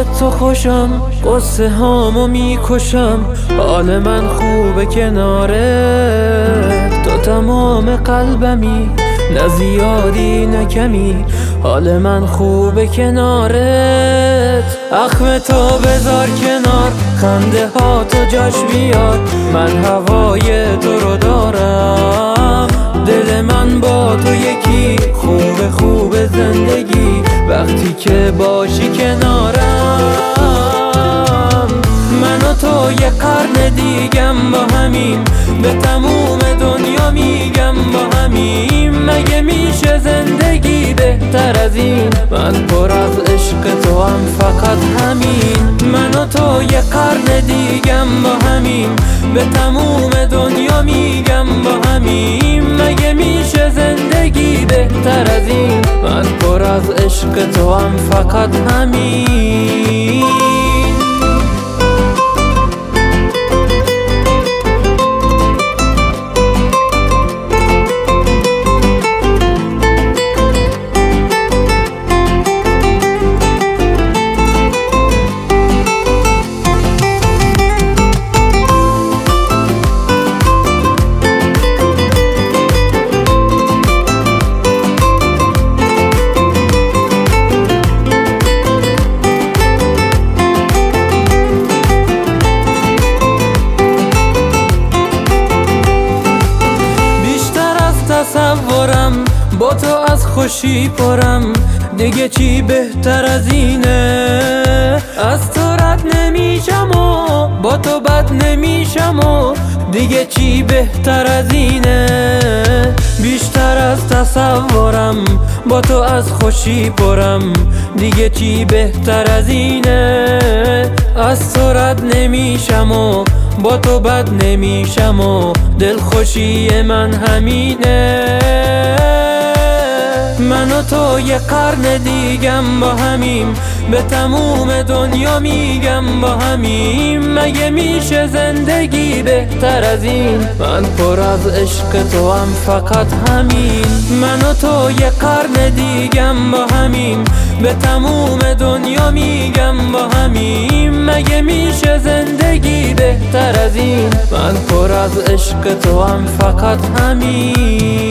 حال تو خوشم، قصه هامو میکشم، حال من خوبه کنارت، تو تمام قلبمی، نه زیادی نه کمی، حال من خوبه کنارت. اخم تو بذار کنار، خنده ها تو جاش بیار، من هوای تو رو دارم، دل من با تو یکی، خوب زندگی وقتی که باشی کنارم. من و تو یه قرن دیگم با همیم، به تموم دنیا میگم با همیم، مگه میشه زندگی بهتر از این؟ من پر از عشق تو هم فقط همین، من و تو یه قرن دیگم با همیم، به تموم دنیا میگم با همیم، مگه میشه زندگی بهتر از این؟ من پر از عشق تو هم فقط همین. تصورم با تو از خوشی پرم، دیگه چی بهتر از اینه؟ از تو رد نمیشم و با تو بد نمیشم و دیگه چی بهتر از اینه؟ بیشتر از تصورم با تو از خوشی پرم، دیگه چی بهتر از اینه؟ از تو رد نمیشم و با تو بد نمیشم و دلخوشی من همینه. من و تو یه قرن دیگم با همیم، به تموم دنیا میگم با همیم، مگه میشه زندگی بهتر از این؟ من پر از عشق تو هم فقط همین، من و تو یه قرن دیگم با همیم، به تموم دنیا میگم با همیم، مگه میشه زندگی بهتر از این؟ من پر از عشق تو هم فقط همین.